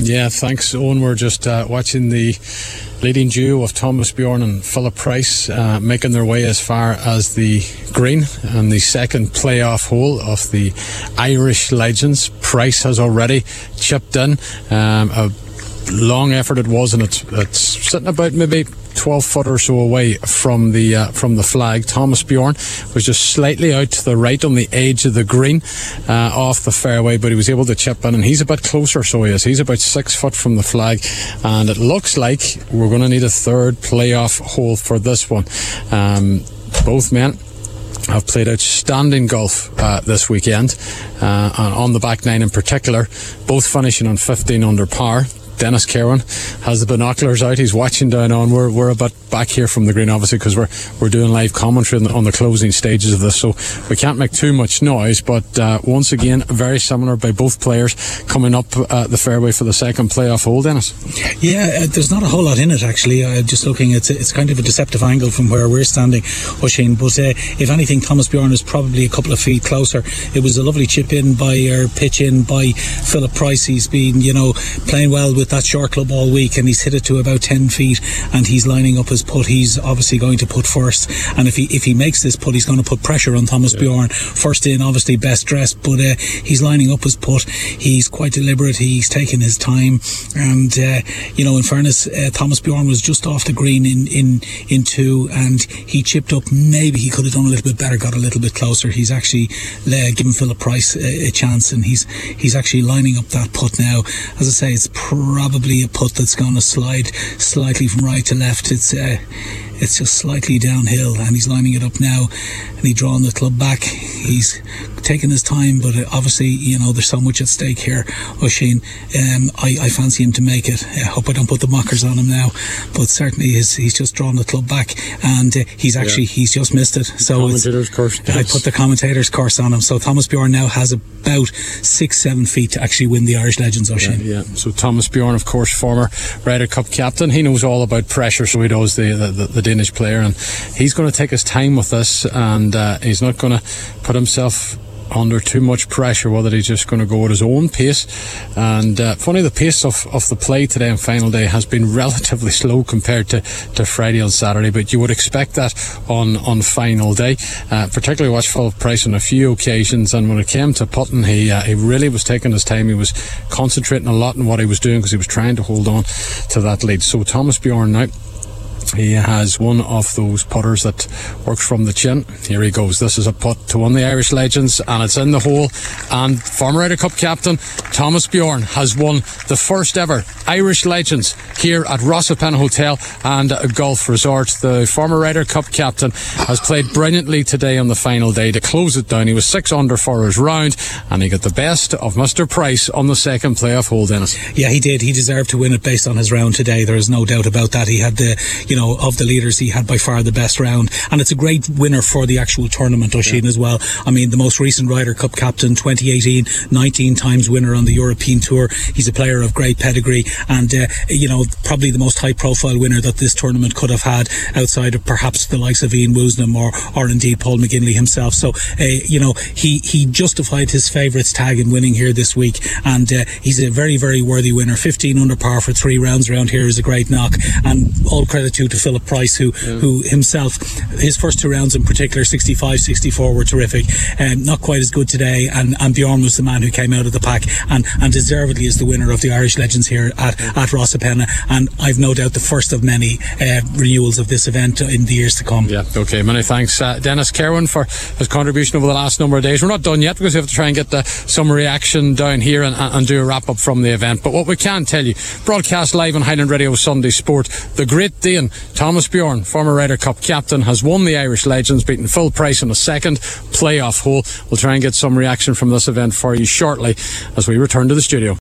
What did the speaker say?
Yeah, thanks, Owen. We're just watching the leading duo of Thomas Bjorn and Philip Price making their way as far as the green and the second playoff hole of the Irish Legends. Price has already chipped in. A long effort it was, and it's sitting about maybe 12 foot or so away from the flag. Thomas Bjorn was just slightly out to the right on the edge of the green, off the fairway, but he was able to chip in, and he's a bit closer, so he is. He's about 6 foot from the flag, and it looks like we're going to need a third playoff hole for this one. Both men have played outstanding golf this weekend, on the back nine in particular, both finishing on 15 under par. Dennis Kerwin has the binoculars out. He's watching down on. We're a bit back here from the green, obviously, because we're doing live commentary on the closing stages of this, so we can't make too much noise. But once again, very similar by both players coming up the fairway for the second playoff hole. Dennis? Yeah, there's not a whole lot in it, actually. Just looking, it's kind of a deceptive angle from where we're standing, Oisin. But if anything, Thomas Bjorn is probably a couple of feet closer. It was a lovely pitch in by Philip Price. He's been, playing well with that short club all week, and he's hit it to about 10 feet, and he's lining up his putt. He's obviously going to putt first, and if he makes this putt, he's going to put pressure on Thomas Bjorn. First in, obviously best dressed, but he's lining up his putt. He's quite deliberate. He's taking his time, and in fairness, Thomas Bjorn was just off the green in two, and he chipped up. Maybe he could have done a little bit better, got a little bit closer. He's actually given Philip Price a chance, and he's actually lining up that putt now. As I say, it's probably a putt that's going to slide slightly from right to left. It's just slightly downhill, and he's lining it up now, and he's drawing the club back. He's taking his time, but obviously, there's so much at stake here, Oisin. I fancy him to make it. I hope I don't put the mockers on him now, but certainly he's just drawn the club back, and he's just missed it. So I put the commentator's curse on him. So Thomas Bjorn now has about 6-7 feet to actually win the Irish Legends, Oisin. Yeah. So Thomas Bjorn, of course, former Ryder Cup captain. He knows all about pressure, so he does, the Danish player, and he's going to take his time with this, and he's not going to put himself under too much pressure, whether he's just going to go at his own pace. And funny, the pace of the play today on final day has been relatively slow compared to Friday and Saturday, but you would expect that on final day. Particularly watched Philip Price on a few occasions, and when it came to putting, he really was taking his time. He was concentrating a lot on what he was doing, because he was trying to hold on to that lead. So Thomas Bjorn now, he has one of those putters that works from the chin. Here he goes. This is a putt to one of the Irish Legends, and it's in the hole. And former Ryder Cup captain Thomas Bjorn has won the first ever Irish Legends here at Rossapen Hotel and Golf Resort. The former Ryder Cup captain has played brilliantly today on the final day to close it down. He was 6 under for his round, and he got the best of Mr. Price on the second playoff hole, Dennis. Yeah, he did. He deserved to win it based on his round today. There is no doubt about that. He had of the leaders, he had by far the best round, and it's a great winner for the actual tournament, Oisin, as well. I mean, the most recent Ryder Cup captain, 2018, 19 times winner on the European Tour. He's a player of great pedigree, and probably the most high profile winner that this tournament could have had, outside of perhaps the likes of Ian Woosnam or indeed Paul McGinley himself. So he justified his favourites tag in winning here this week, and he's a very, very worthy winner. 15 under par for 3 rounds around here is a great knock, and all credit to Philip Price, who himself, his first 2 rounds in particular, 65, 64, were terrific. Not quite as good today, and Bjorn was the man who came out of the pack, and deservedly is the winner of the Irish Legends here at Rossapen, and I've no doubt the first of many renewals of this event in the years to come. Yeah, okay, many thanks Dennis Kerwin for his contribution over the last number of days. We're not done yet, because we have to try and get some reaction down here and do a wrap up from the event, but what we can tell you, broadcast live on Highland Radio Sunday Sport, the great Dane Thomas Bjorn, former Ryder Cup captain, has won the Irish Legends, beating Phil Price on the second playoff hole. We'll try and get some reaction from this event for you shortly as we return to the studio.